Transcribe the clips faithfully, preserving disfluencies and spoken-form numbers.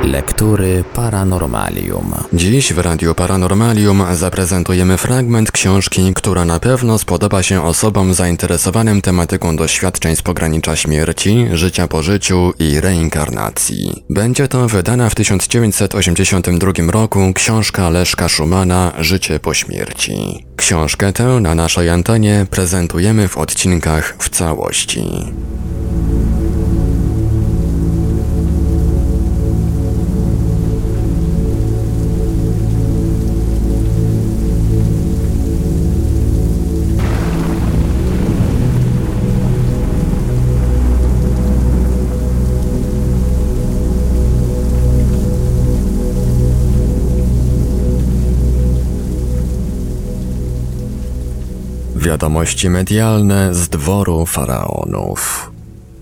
Lektury Paranormalium. Dziś w Radiu Paranormalium zaprezentujemy fragment książki, która na pewno spodoba się osobom zainteresowanym tematyką doświadczeń z pogranicza śmierci, życia po życiu i reinkarnacji. Będzie to wydana w tysiąc dziewięćset osiemdziesiątym drugim roku książka Leszka Szumana Życie po śmierci. Książkę tę na naszej antenie prezentujemy w odcinkach w całości. Wiadomości medialne z dworu faraonów.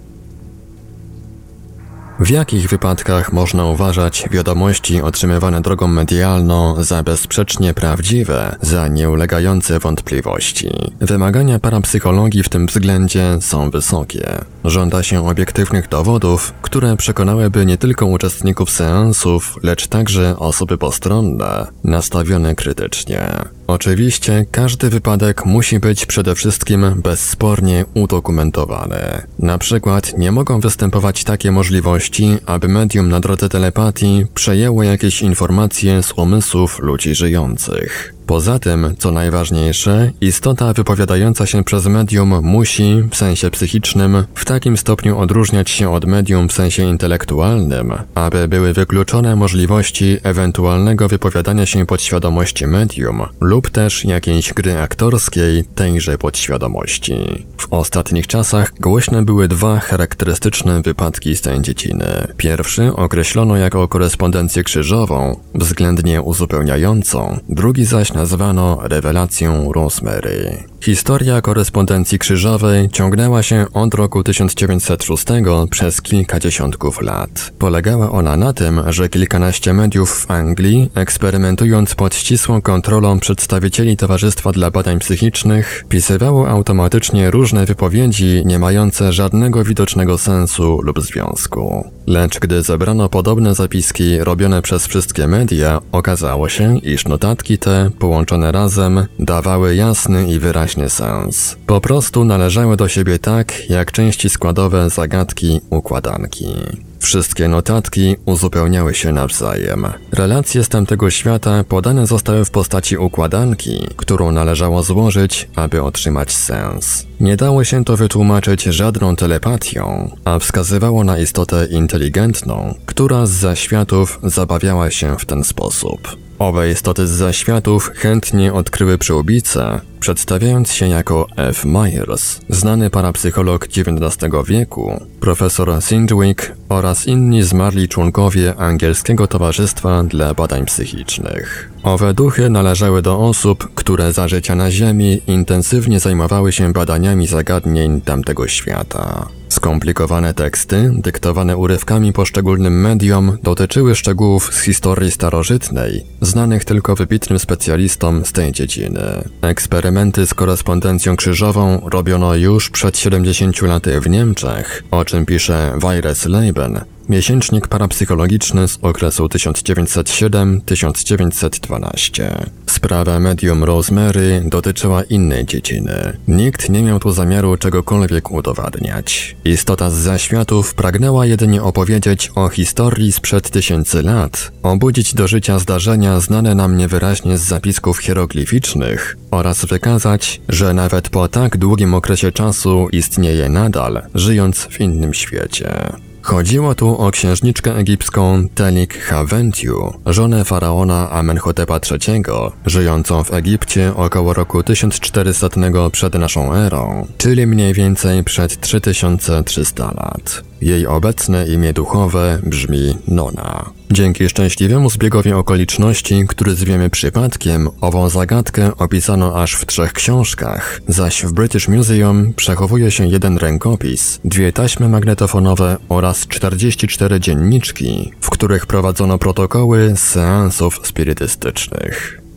W jakich wypadkach można uważać wiadomości otrzymywane drogą medialną za bezsprzecznie prawdziwe, za nieulegające wątpliwości? Wymagania parapsychologii w tym względzie są wysokie. Żąda się obiektywnych dowodów, które przekonałyby nie tylko uczestników seansów, lecz także osoby postronne, nastawione krytycznie. Oczywiście każdy wypadek musi być przede wszystkim bezspornie udokumentowany. Na przykład nie mogą występować takie możliwości, aby medium na drodze telepatii przejęło jakieś informacje z umysłów ludzi żyjących. Poza tym, co najważniejsze, istota wypowiadająca się przez medium musi, w sensie psychicznym, w takim stopniu odróżniać się od medium w sensie intelektualnym, aby były wykluczone możliwości ewentualnego wypowiadania się podświadomości medium lub też jakiejś gry aktorskiej tejże podświadomości. W ostatnich czasach głośne były dwa charakterystyczne wypadki z tej dziedziny. Pierwszy określono jako korespondencję krzyżową, względnie uzupełniającą, drugi zaś nazwano rewelacją Rosemary. Historia korespondencji krzyżowej ciągnęła się od roku tysiąc dziewięćset szóstego przez kilka dziesiątków lat. Polegała ona na tym, że kilkanaście mediów w Anglii, eksperymentując pod ścisłą kontrolą przedstawicieli Towarzystwa dla Badań Psychicznych, pisywało automatycznie różne wypowiedzi nie mające żadnego widocznego sensu lub związku. Lecz gdy zebrano podobne zapiski robione przez wszystkie media, okazało się, iż notatki te, połączone razem, dawały jasny i wyraźny sens. Po prostu należały do siebie tak, jak części składowe zagadki układanki. Wszystkie notatki uzupełniały się nawzajem. Relacje z tamtego świata podane zostały w postaci układanki, którą należało złożyć, aby otrzymać sens. Nie dało się to wytłumaczyć żadną telepatią, a wskazywało na istotę inteligentną, która z zaświatów zabawiała się w ten sposób. Owe istoty z zaświatów chętnie odkryły przyłbicę, przedstawiając się jako F. Myers, znany parapsycholog dziewiętnastego wieku, profesor Sidgwick oraz inni zmarli członkowie Angielskiego Towarzystwa dla Badań Psychicznych. Owe duchy należały do osób, które za życia na Ziemi intensywnie zajmowały się badaniami zagadnień tamtego świata. Skomplikowane teksty, dyktowane urywkami poszczególnym mediom, dotyczyły szczegółów z historii starożytnej, znanych tylko wybitnym specjalistom z tej dziedziny. Eksperymenty z korespondencją krzyżową robiono już przed siedemdziesięciu laty w Niemczech, o czym pisze Wires Leben, miesięcznik parapsychologiczny z okresu tysiąc dziewięćset siódmy do tysiąc dziewięćset dwunastego. Sprawa medium Rosemary dotyczyła innej dziedziny. Nikt nie miał tu zamiaru czegokolwiek udowadniać. Istota z zaświatów pragnęła jedynie opowiedzieć o historii sprzed tysięcy lat, obudzić do życia zdarzenia znane nam niewyraźnie z zapisków hieroglificznych oraz wykazać, że nawet po tak długim okresie czasu istnieje nadal, żyjąc w innym świecie. Chodziło tu o księżniczkę egipską Telik Haventiu, żonę faraona Amenhotepa trzeciego, żyjącą w Egipcie około roku tysiąc czterysta przed naszą erą, czyli mniej więcej przed trzy tysiące trzysta lat. Jej obecne imię duchowe brzmi Nona. Dzięki szczęśliwemu zbiegowi okoliczności, który zwiemy przypadkiem, ową zagadkę opisano aż w trzech książkach, zaś w British Museum przechowuje się jeden rękopis, dwie taśmy magnetofonowe oraz czterdzieści cztery dzienniczki, w których prowadzono protokoły z seansów spirytystycznych.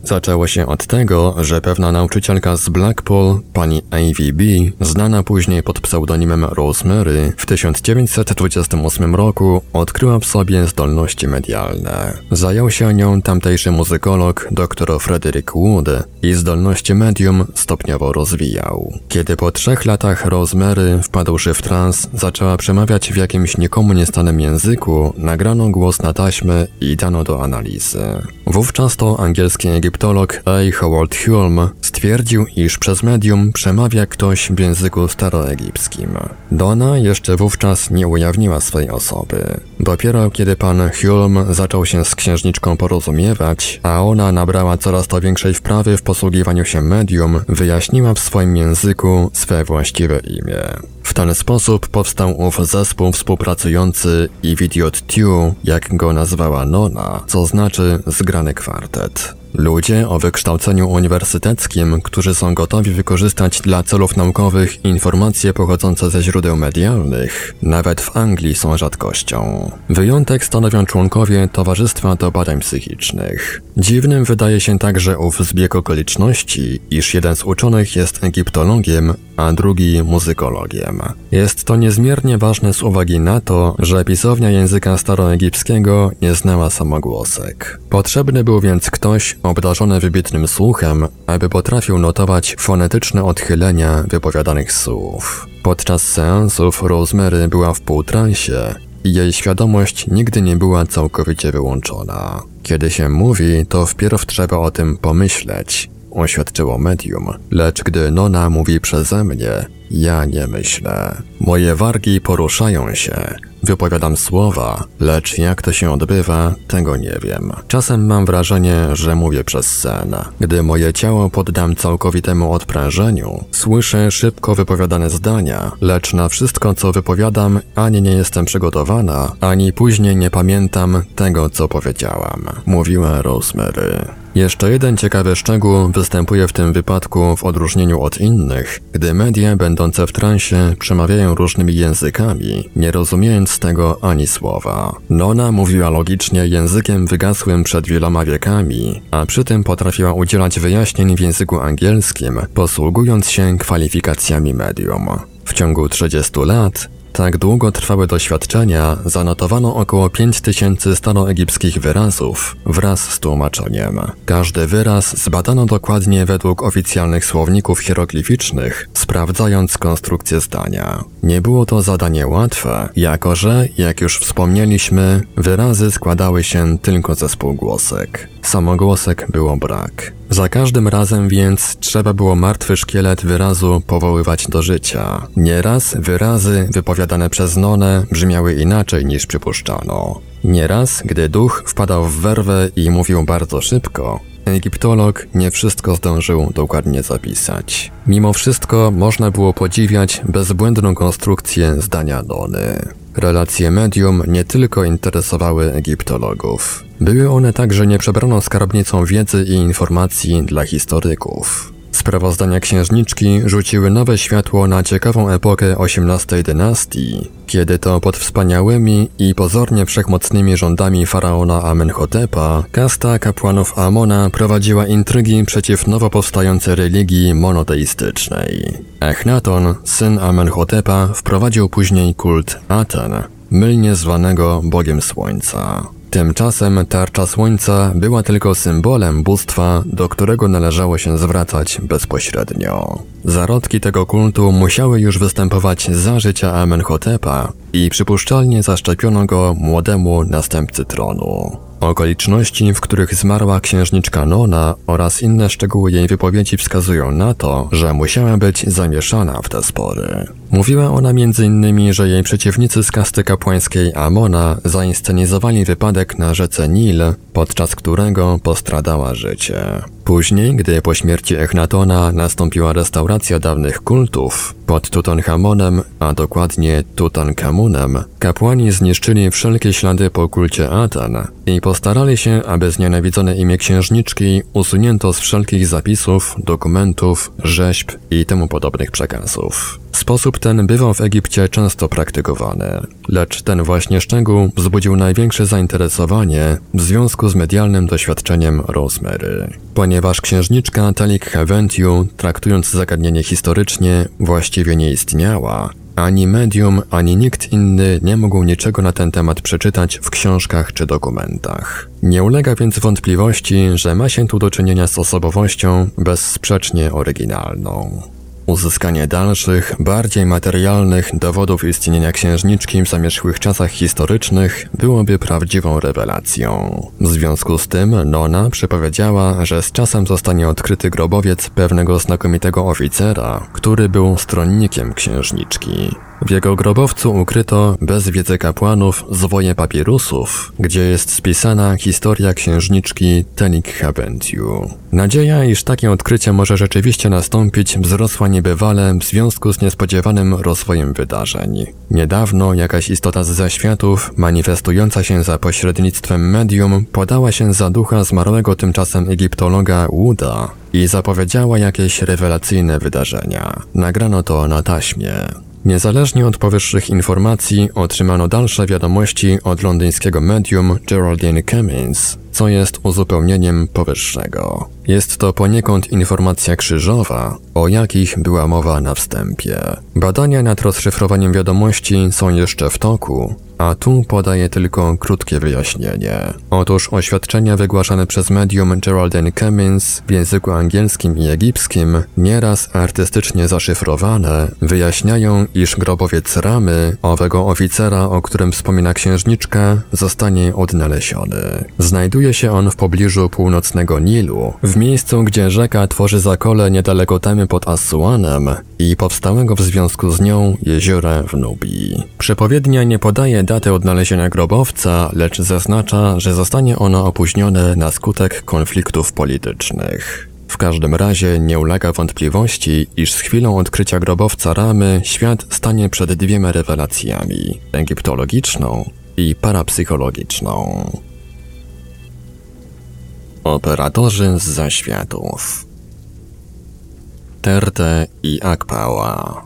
Zaczęło się od tego, że pewna nauczycielka z Blackpool, pani A V B, znana później pod pseudonimem Rosemary, w tysiąc dziewięćset dwudziestym ósmym roku odkryła w sobie zdolności medialne. Zajął się nią tamtejszy muzykolog dr Frederick Wood i zdolności medium stopniowo rozwijał. Kiedy po trzech latach Rosemary, wpadłszy w trans, zaczęła przemawiać w jakimś nikomu nieznanym języku, nagrano głos na taśmę i dano do analizy. Wówczas to angielski egiptolog A. Howard Hulme stwierdził, iż przez medium przemawia ktoś w języku staroegipskim. Donna jeszcze wówczas nie ujawniła swej osoby. Dopiero kiedy pan Hulme zaczął się z księżniczką porozumiewać, a ona nabrała coraz to większej wprawy w posługiwaniu się medium, wyjaśniła w swoim języku swe właściwe imię. W ten sposób powstał ów zespół współpracujący Idiot Two, jak go nazwała Nona, co znaczy zgrany kwartet. Ludzie o wykształceniu uniwersyteckim, którzy są gotowi wykorzystać dla celów naukowych informacje pochodzące ze źródeł medialnych, nawet w Anglii są rzadkością. Wyjątek stanowią członkowie Towarzystwa do Badań Psychicznych. Dziwnym wydaje się także ów zbieg okoliczności, iż jeden z uczonych jest egiptologiem, a drugi muzykologiem. Jest to niezmiernie ważne z uwagi na to, że pisownia języka staroegipskiego nie znała samogłosek. Potrzebny był więc ktoś obdarzony wybitnym słuchem, aby potrafił notować fonetyczne odchylenia wypowiadanych słów. Podczas seansów Rosemary była w półtransie i jej świadomość nigdy nie była całkowicie wyłączona. Kiedy się mówi, to wpierw trzeba o tym pomyśleć, oświadczyło medium, lecz gdy Nona mówi przeze mnie, ja nie myślę. Moje wargi poruszają się. Wypowiadam słowa, lecz jak to się odbywa, tego nie wiem. Czasem mam wrażenie, że mówię przez sen. Gdy moje ciało poddam całkowitemu odprężeniu, słyszę szybko wypowiadane zdania, lecz na wszystko, co wypowiadam, ani nie jestem przygotowana, ani później nie pamiętam tego, co powiedziałam, mówiła Rosemary. Jeszcze jeden ciekawy szczegół występuje w tym wypadku w odróżnieniu od innych, gdy media będące w transie przemawiają różnymi językami, nie rozumiejąc z tego ani słowa. Nona mówiła logicznie językiem wygasłym przed wieloma wiekami, a przy tym potrafiła udzielać wyjaśnień w języku angielskim, posługując się kwalifikacjami medium. W ciągu trzydziestu lat tak długo trwały doświadczenia, zanotowano około pięć tysięcy staroegipskich wyrazów wraz z tłumaczeniem. Każdy wyraz zbadano dokładnie według oficjalnych słowników hieroglificznych, sprawdzając konstrukcję zdania. Nie było to zadanie łatwe, jako że, jak już wspomnieliśmy, wyrazy składały się tylko ze spółgłosek. Samogłosek było brak. Za każdym razem więc trzeba było martwy szkielet wyrazu powoływać do życia. Nieraz wyrazy wypowiadane przez Nonę brzmiały inaczej niż przypuszczano. Nieraz, gdy duch wpadał w werwę i mówił bardzo szybko, egiptolog nie wszystko zdążył dokładnie zapisać. Mimo wszystko można było podziwiać bezbłędną konstrukcję zdania Nony. Relacje medium nie tylko interesowały egiptologów. Były one także nieprzebraną skarbnicą wiedzy i informacji dla historyków. Sprawozdania księżniczki rzuciły nowe światło na ciekawą epokę osiemnastej dynastii, kiedy to pod wspaniałymi i pozornie wszechmocnymi rządami faraona Amenhotepa kasta kapłanów Amona prowadziła intrygi przeciw nowo powstającej religii monoteistycznej. Echnaton, syn Amenhotepa, wprowadził później kult Aten, mylnie zwanego Bogiem Słońca. Tymczasem tarcza słońca była tylko symbolem bóstwa, do którego należało się zwracać bezpośrednio. Zarodki tego kultu musiały już występować za życia Amenhotepa i przypuszczalnie zaszczepiono go młodemu następcy tronu. Okoliczności, w których zmarła księżniczka Nona oraz inne szczegóły jej wypowiedzi wskazują na to, że musiała być zamieszana w te spory. Mówiła ona między innymi, że jej przeciwnicy z kasty kapłańskiej Amona zainscenizowali wypadek na rzece Nil, podczas którego postradała życie. Później, gdy po śmierci Echnatona nastąpiła restauracja dawnych kultów, pod Tutanchamonem, a dokładnie Tutankamunem, kapłani zniszczyli wszelkie ślady po kulcie Aten i postarali się, aby znienawidzone imię księżniczki usunięto z wszelkich zapisów, dokumentów, rzeźb i temu podobnych przekazów. Sposób ten bywał w Egipcie często praktykowany, lecz ten właśnie szczegół wzbudził największe zainteresowanie w związku z medialnym doświadczeniem Rosemary. Ponieważ księżniczka Talik Heventiu, traktując zagadnienie historycznie, właściwie nie istniała, ani medium, ani nikt inny nie mógł niczego na ten temat przeczytać w książkach czy dokumentach. Nie ulega więc wątpliwości, że ma się tu do czynienia z osobowością bezsprzecznie oryginalną. Uzyskanie dalszych, bardziej materialnych dowodów istnienia księżniczki w zamierzchłych czasach historycznych byłoby prawdziwą rewelacją. W związku z tym Nona przepowiedziała, że z czasem zostanie odkryty grobowiec pewnego znakomitego oficera, który był stronnikiem księżniczki. W jego grobowcu ukryto, bez wiedzy kapłanów, zwoje papirusów, gdzie jest spisana historia księżniczki Talik Heventiu. Nadzieja, iż takie odkrycie może rzeczywiście nastąpić, wzrosła niebywale w związku z niespodziewanym rozwojem wydarzeń. Niedawno jakaś istota z zaświatów, manifestująca się za pośrednictwem medium, podała się za ducha zmarłego tymczasem egiptologa Wooda i zapowiedziała jakieś rewelacyjne wydarzenia. Nagrano to na taśmie. Niezależnie od powyższych informacji otrzymano dalsze wiadomości od londyńskiego medium Geraldine Cummins, co jest uzupełnieniem powyższego. Jest to poniekąd informacja krzyżowa, o jakich była mowa na wstępie. Badania nad rozszyfrowaniem wiadomości są jeszcze w toku, a tu podaję tylko krótkie wyjaśnienie. Otóż oświadczenia wygłaszane przez medium Geraldine Cummins w języku angielskim i egipskim, nieraz artystycznie zaszyfrowane, wyjaśniają, iż grobowiec Ramy, owego oficera, o którym wspomina księżniczka, zostanie odnaleziony. Znajduje się on w pobliżu północnego Nilu, w miejscu, gdzie rzeka tworzy zakole niedaleko Temy pod Assuanem i powstałego w związku z nią jeziora w Nubii. Przepowiednia nie podaje daty odnalezienia grobowca, lecz zaznacza, że zostanie ono opóźnione na skutek konfliktów politycznych. W każdym razie nie ulega wątpliwości, iż z chwilą odkrycia grobowca Ramy świat stanie przed dwiema rewelacjami – egiptologiczną i parapsychologiczną. Operatorzy z zaświatów. Terte i Akpała.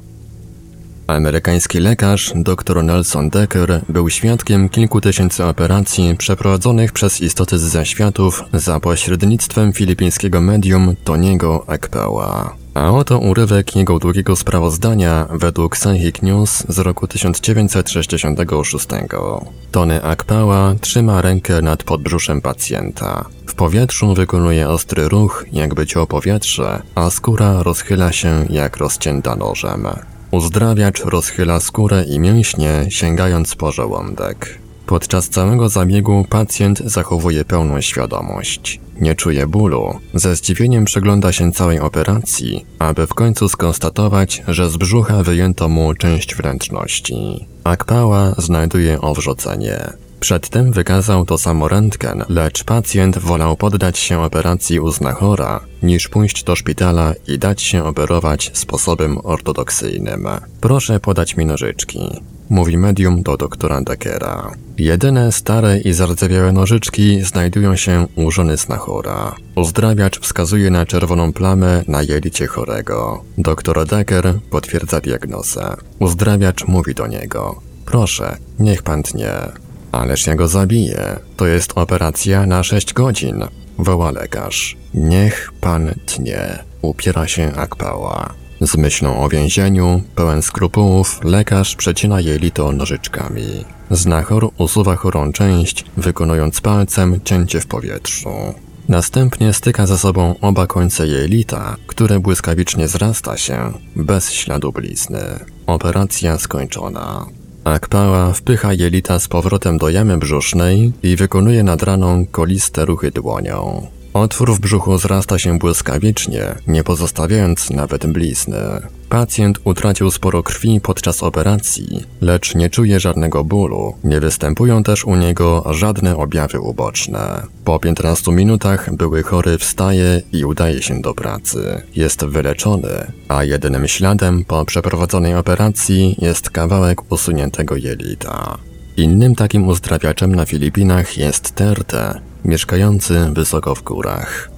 Amerykański lekarz dr Nelson Decker był świadkiem kilku tysięcy operacji przeprowadzonych przez istoty z zaświatów za pośrednictwem filipińskiego medium Tony'ego Akpała. A oto urywek jego długiego sprawozdania według Psychic News z roku tysiąc dziewięćset sześćdziesiątego szóstego. Tony Akpała trzyma rękę nad podbrzuszem pacjenta. W powietrzu wykonuje ostry ruch, jakby ciął powietrze, a skóra rozchyla się jak rozcięta nożem. Uzdrawiacz rozchyla skórę i mięśnie, sięgając po żołądek. Podczas całego zabiegu pacjent zachowuje pełną świadomość. Nie czuje bólu, ze zdziwieniem przygląda się całej operacji, aby w końcu skonstatować, że z brzucha wyjęto mu część wnętrzności. Akpała znajduje owrzodzenie. Przedtem wykazał to samo rentgen, lecz pacjent wolał poddać się operacji u znachora, niż pójść do szpitala i dać się operować sposobem ortodoksyjnym. Proszę podać mi nożyczki, mówi medium do doktora Deckera. Jedyne stare i zardzewiałe nożyczki znajdują się u żony znachora. Uzdrawiacz wskazuje na czerwoną plamę na jelicie chorego. Doktor Decker potwierdza diagnozę. Uzdrawiacz mówi do niego: proszę, niech pan tnie. Ależ ja go zabiję. To jest operacja na sześć godzin, woła lekarz. Niech pan tnie, upiera się Akpała. Z myślą o więzieniu, pełen skrupułów, lekarz przecina jelito nożyczkami. Znachor usuwa chorą część, wykonując palcem cięcie w powietrzu. Następnie styka ze sobą oba końce jelita, które błyskawicznie zrasta się, bez śladu blizny. Operacja skończona. Akpała wpycha jelita z powrotem do jamy brzusznej i wykonuje nad raną koliste ruchy dłonią. Otwór w brzuchu zrasta się błyskawicznie, nie pozostawiając nawet blizny. Pacjent utracił sporo krwi podczas operacji, lecz nie czuje żadnego bólu, nie występują też u niego żadne objawy uboczne. Po piętnastu minutach były chory wstaje i udaje się do pracy. Jest wyleczony, a jedynym śladem po przeprowadzonej operacji jest kawałek usuniętego jelita. Innym takim uzdrawiaczem na Filipinach jest Terte, mieszkający wysoko w górach.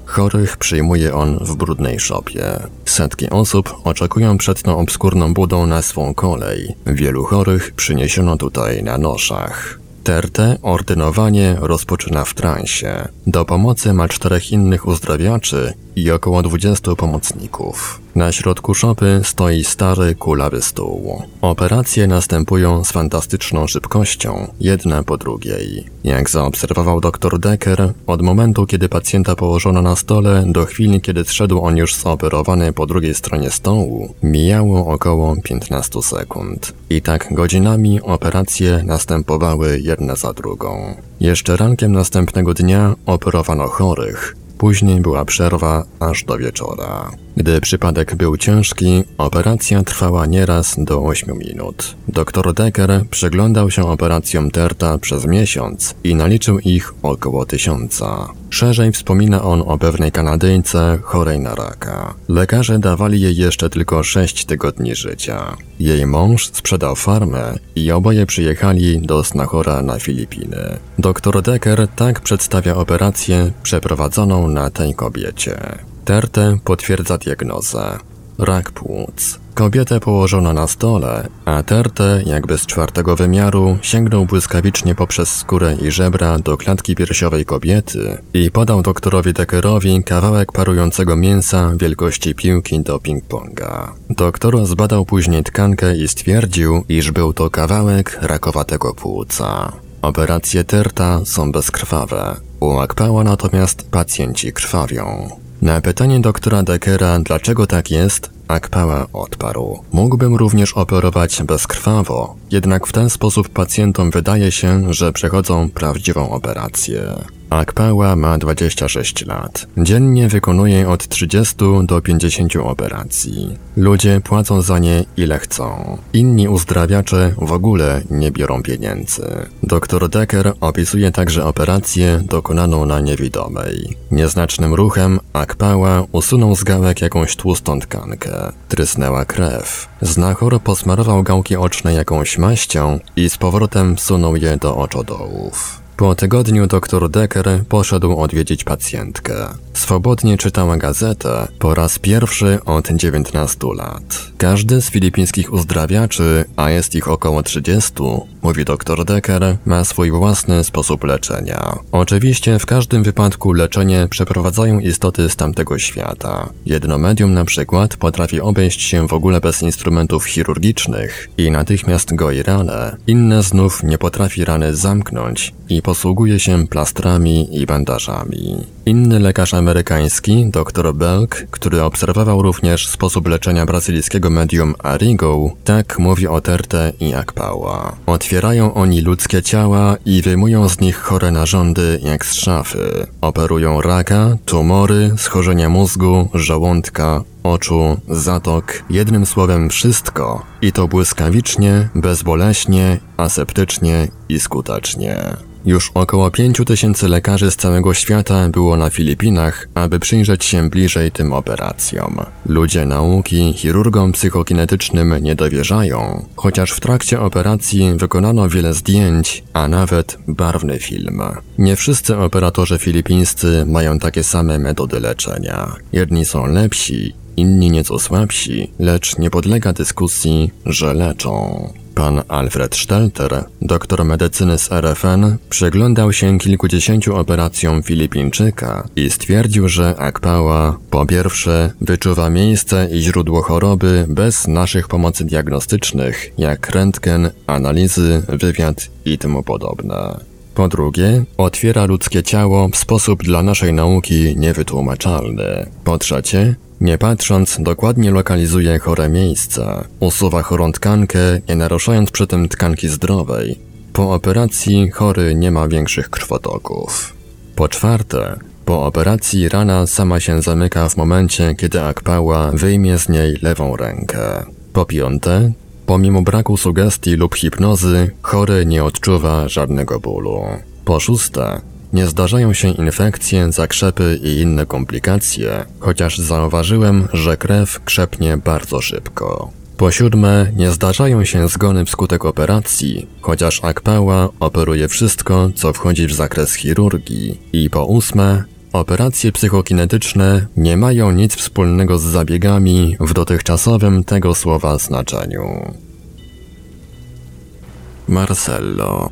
Chorych przyjmuje on w brudnej szopie. Setki osób oczekują przed tą obskurną budą na swą kolej. Wielu chorych przyniesiono tutaj na noszach. Tertę ordynowanie rozpoczyna w transie. Do pomocy ma czterech innych uzdrawiaczy i około dwudziestu pomocników. Na środku szopy stoi stary, kulawy stół. Operacje następują z fantastyczną szybkością, jedna po drugiej. Jak zaobserwował dr Decker, od momentu, kiedy pacjenta położono na stole, do chwili, kiedy zszedł on już zoperowany po drugiej stronie stołu, mijało około piętnaście sekund. I tak godzinami operacje następowały jedna za drugą. Jeszcze rankiem następnego dnia operowano chorych. Później była przerwa aż do wieczora. Gdy przypadek był ciężki, operacja trwała nieraz do ośmiu minut. Dr Decker przyglądał się operacjom Terta przez miesiąc i naliczył ich około tysiąca. Szerzej wspomina on o pewnej Kanadyjce chorej na raka. Lekarze dawali jej jeszcze tylko sześć tygodni życia. Jej mąż sprzedał farmę i oboje przyjechali do Snachora na Filipiny. Dr Decker tak przedstawia operację przeprowadzoną na tej kobiecie. Tertę potwierdza diagnozę. Rak płuc. Kobietę położono na stole, a Tertę, jakby z czwartego wymiaru, sięgnął błyskawicznie poprzez skórę i żebra do klatki piersiowej kobiety i podał doktorowi Deckerowi kawałek parującego mięsa wielkości piłki do ping-ponga. Doktor zbadał później tkankę i stwierdził, iż był to kawałek rakowatego płuca. Operacje Terta są bezkrwawe. U Akpała natomiast pacjenci krwawią. Na pytanie doktora Deckera, dlaczego tak jest, Akpała odparł: mógłbym również operować bezkrwawo, jednak w ten sposób pacjentom wydaje się, że przechodzą prawdziwą operację. Akpała ma dwadzieścia sześć lat. Dziennie wykonuje od trzydziestu do pięćdziesięciu operacji. Ludzie płacą za nie ile chcą. Inni uzdrawiacze w ogóle nie biorą pieniędzy. Dr Decker opisuje także operację dokonaną na niewidomej. Nieznacznym ruchem Akpała usunął z gałek jakąś tłustą tkankę. Trysnęła krew. Znachor posmarował gałki oczne jakąś maścią i z powrotem wsunął je do oczodołów. Po tygodniu dr Decker poszedł odwiedzić pacjentkę. Swobodnie czytała gazetę po raz pierwszy od dziewiętnastu lat. Każdy z filipińskich uzdrawiaczy, a jest ich około trzydziestu, mówi dr Decker, ma swój własny sposób leczenia. Oczywiście w każdym wypadku leczenie przeprowadzają istoty z tamtego świata. Jedno medium na przykład potrafi obejść się w ogóle bez instrumentów chirurgicznych i natychmiast goi ranę. Inne znów nie potrafi rany zamknąć i posługuje się plastrami i bandażami. Inny lekarz amerykański, dr Belk, który obserwował również sposób leczenia brazylijskiego medium Arrigo, tak mówi o Tertę i Akpała. Otwierają oni ludzkie ciała i wyjmują z nich chore narządy jak z szafy. Operują raka, tumory, schorzenia mózgu, żołądka, oczu, zatok, jednym słowem wszystko. I to błyskawicznie, bezboleśnie, aseptycznie i skutecznie. Już około pięciu tysięcy lekarzy z całego świata było na Filipinach, aby przyjrzeć się bliżej tym operacjom. Ludzie nauki chirurgom psychokinetycznym nie dowierzają, chociaż w trakcie operacji wykonano wiele zdjęć, a nawet barwny film. Nie wszyscy operatorzy filipińscy mają takie same metody leczenia. Jedni są lepsi, inni nieco słabsi, lecz nie podlega dyskusji, że leczą. Pan Alfred Stelter, doktor medycyny z R F N, przyglądał się kilkudziesięciu operacjom Filipińczyka i stwierdził, że Akpała po pierwsze wyczuwa miejsce i źródło choroby bez naszych pomocy diagnostycznych, jak rentgen, analizy, wywiad i tym podobne. Po drugie, otwiera ludzkie ciało w sposób dla naszej nauki niewytłumaczalny. Po trzecie, nie patrząc, dokładnie lokalizuje chore miejsce. Usuwa chorą tkankę, nie naruszając przy tym tkanki zdrowej. Po operacji chory nie ma większych krwotoków. Po czwarte, po operacji rana sama się zamyka w momencie, kiedy Akpała wyjmie z niej lewą rękę. Po piąte, pomimo braku sugestii lub hipnozy, chory nie odczuwa żadnego bólu. Po szóste, nie zdarzają się infekcje, zakrzepy i inne komplikacje, chociaż zauważyłem, że krew krzepnie bardzo szybko. Po siódme, nie zdarzają się zgony wskutek operacji, chociaż Akpała operuje wszystko, co wchodzi w zakres chirurgii. I po ósme, Operacje psychokinetyczne nie mają nic wspólnego z zabiegami w dotychczasowym tego słowa znaczeniu. Marcello.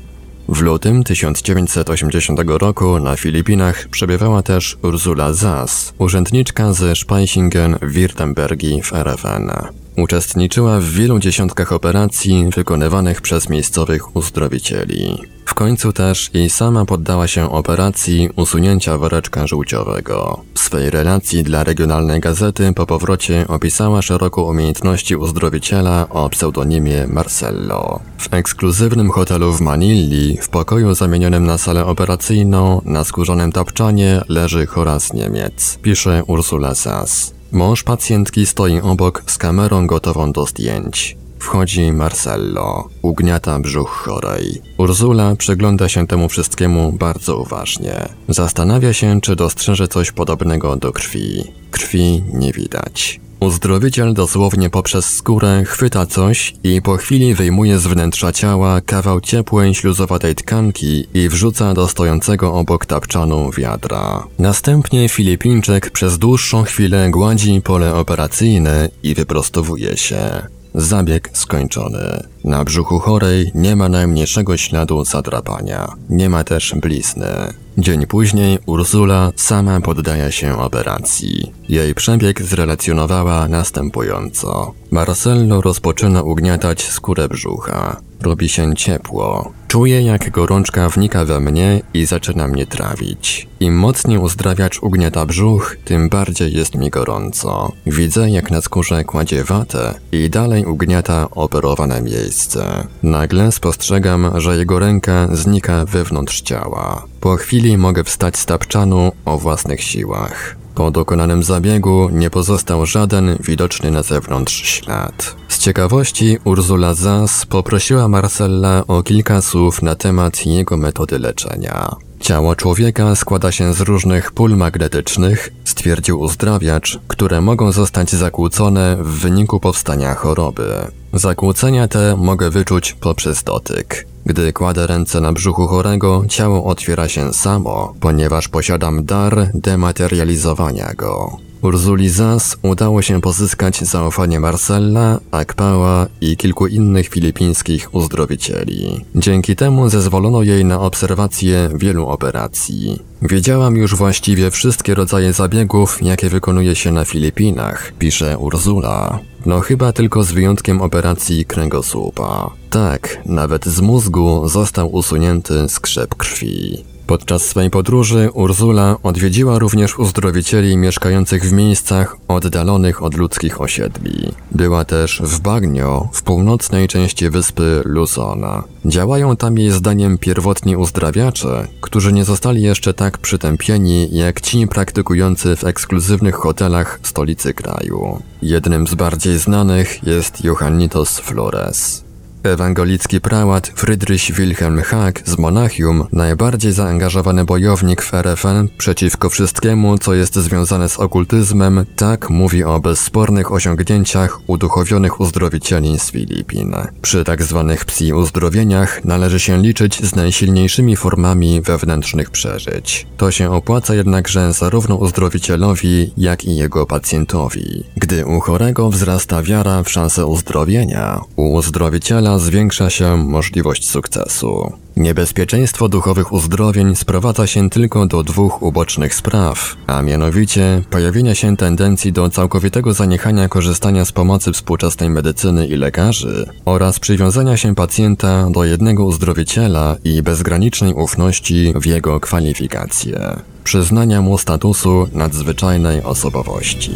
W lutym tysiąc dziewięćset osiemdziesiątego roku na Filipinach przebywała też Ursula Zas, urzędniczka ze Spaichingen-Württembergi w R F N. Uczestniczyła w wielu dziesiątkach operacji wykonywanych przez miejscowych uzdrowicieli. W końcu też i sama poddała się operacji usunięcia woreczka żółciowego. W swej relacji dla regionalnej gazety po powrocie opisała szeroko umiejętności uzdrowiciela o pseudonimie Marcello. W ekskluzywnym hotelu w Manili, w pokoju zamienionym na salę operacyjną, na skórzanym tapczanie leży chora z Niemiec, pisze Ursula Zas. Mąż pacjentki stoi obok z kamerą gotową do zdjęć. Wchodzi Marcello, ugniata brzuch chorej. Ursula przygląda się temu wszystkiemu bardzo uważnie. Zastanawia się, czy dostrzeże coś podobnego do krwi. Krwi nie widać. Uzdrowiciel dosłownie poprzez skórę chwyta coś i po chwili wyjmuje z wnętrza ciała kawał ciepłej, śluzowatej tkanki i wrzuca do stojącego obok tapczanu wiadra. Następnie Filipińczyk przez dłuższą chwilę gładzi pole operacyjne i wyprostowuje się. Zabieg skończony. Na brzuchu chorej nie ma najmniejszego śladu zadrapania. Nie ma też blizny. Dzień później Ursula sama poddaje się operacji. Jej przebieg zrelacjonowała następująco. Marcello rozpoczyna ugniatać skórę brzucha. Robi się ciepło. Czuję, jak gorączka wnika we mnie i zaczyna mnie trawić. Im mocniej uzdrawiacz ugniata brzuch, tym bardziej jest mi gorąco. Widzę, jak na skórze kładzie watę i dalej ugniata operowane miejsce. Nagle spostrzegam, że jego ręka znika wewnątrz ciała. Po chwili mogę wstać z tapczanu o własnych siłach. Po dokonanym zabiegu nie pozostał żaden widoczny na zewnątrz ślad. Z ciekawości Ursula Zas poprosiła Marcella o kilka słów na temat jego metody leczenia. Ciało człowieka składa się z różnych pól magnetycznych, stwierdził uzdrawiacz, które mogą zostać zakłócone w wyniku powstania choroby. Zakłócenia te mogę wyczuć poprzez dotyk. Gdy kładę ręce na brzuchu chorego, ciało otwiera się samo, ponieważ posiadam dar dematerializowania go. Ursuli Zas udało się pozyskać zaufanie Marcella, Akpała i kilku innych filipińskich uzdrowicieli. Dzięki temu zezwolono jej na obserwację wielu operacji. Wiedziałam już właściwie wszystkie rodzaje zabiegów, jakie wykonuje się na Filipinach, pisze Ursula. No chyba tylko z wyjątkiem operacji kręgosłupa. Tak, nawet z mózgu został usunięty skrzep krwi. Podczas swej podróży Ursula odwiedziła również uzdrowicieli mieszkających w miejscach oddalonych od ludzkich osiedli. Była też w Baguio, w północnej części wyspy Luzon. Działają tam jej zdaniem pierwotni uzdrawiacze, którzy nie zostali jeszcze tak przytępieni jak ci praktykujący w ekskluzywnych hotelach stolicy kraju. Jednym z bardziej znanych jest Johannitos Flores. Ewangelicki prałat Friedrich Wilhelm Haag z Monachium, najbardziej zaangażowany bojownik w R F N przeciwko wszystkiemu, co jest związane z okultyzmem, tak mówi o bezspornych osiągnięciach uduchowionych uzdrowicieli z Filipin. Przy tak zwanych psi uzdrowieniach należy się liczyć z najsilniejszymi formami wewnętrznych przeżyć. To się opłaca jednakże zarówno uzdrowicielowi, jak i jego pacjentowi. Gdy u chorego wzrasta wiara w szansę uzdrowienia, u uzdrowiciela zwiększa się możliwość sukcesu. Niebezpieczeństwo duchowych uzdrowień sprowadza się tylko do dwóch ubocznych spraw, a mianowicie pojawienia się tendencji do całkowitego zaniechania korzystania z pomocy współczesnej medycyny i lekarzy oraz przywiązania się pacjenta do jednego uzdrowiciela i bezgranicznej ufności w jego kwalifikacje. Przyznania mu statusu nadzwyczajnej osobowości.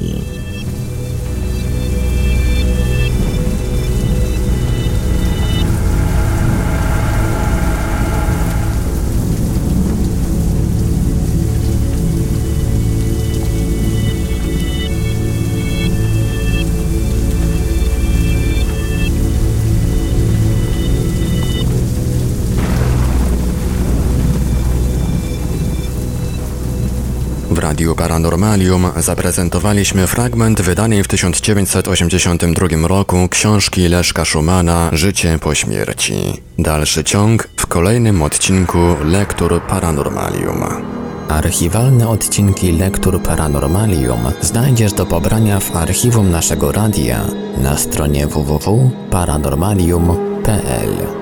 W Radiu Paranormalium zaprezentowaliśmy fragment wydanej w tysiąc dziewięćset osiemdziesiątym drugim roku książki Leszka Szumana Życie po śmierci. Dalszy ciąg w kolejnym odcinku Lektur Paranormalium. Archiwalne odcinki Lektur Paranormalium znajdziesz do pobrania w archiwum naszego radia na stronie w w w kropka paranormalium kropka p l.